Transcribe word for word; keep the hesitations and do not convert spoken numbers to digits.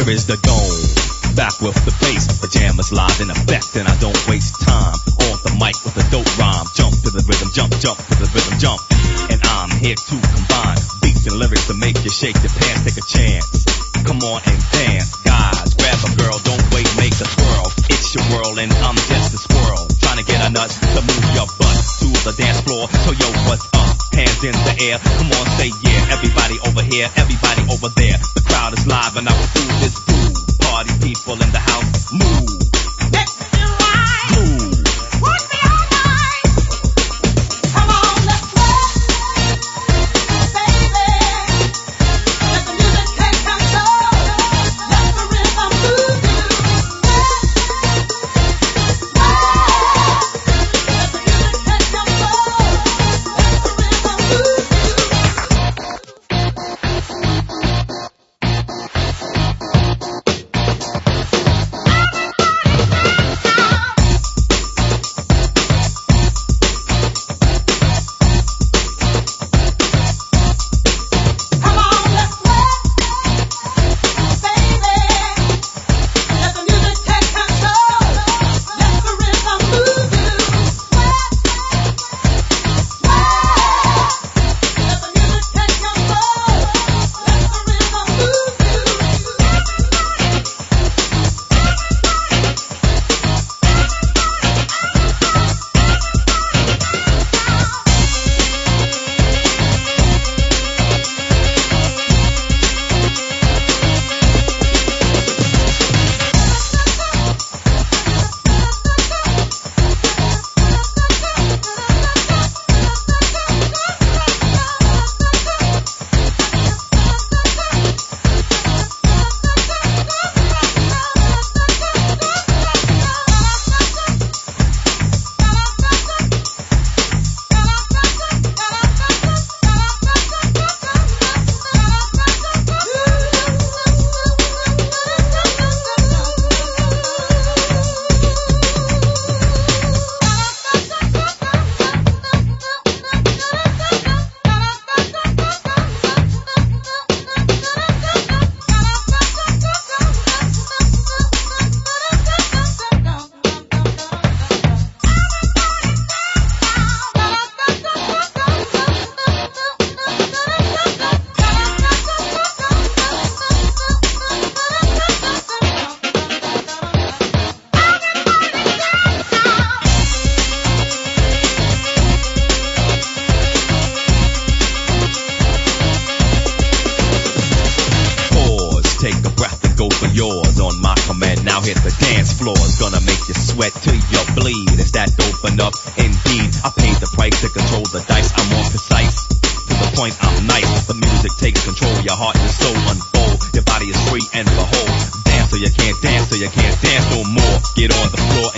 Here is the dome, back with the bass, pajamas live in effect, and I don't waste time on the mic with a dope rhyme. Jump to the rhythm, jump, jump to the rhythm, jump, and I'm here to combine beats and lyrics to make you shake your pants, take a chance. Come on and dance, guys, grab a girl, don't wait, make a twirl. It's your world and I'm just a squirrel, trying to get a nut to move your butt to the dance floor. So yo, what's up? Hands in the air, come on, say yeah. Everybody over here, everybody over there. The crowd is live and I will do this fool. Party people in the house, move. Let's do right. Move. Would be all right. Come on, let's rock, baby. Let the music take control. Let the rhythm move you. Let the music take control. Let the rhythm move you. Come on, let's rock, baby. Let the music take control. Let the rhythm move you. Rock, rock. Let the music take control. Let the rhythm move you. Pause, take a breath and go for yours on my command. Now hit the dance floor, it's gonna make you sweat till you bleed. Is that dope enough? Indeed, I paid the price to control the dice. I'm more precise, to the point I'm nice. The music takes control, your heart and soul unfold. Your body is free and behold. Dance so you can't dance, so you can't dance no more. Get on the floor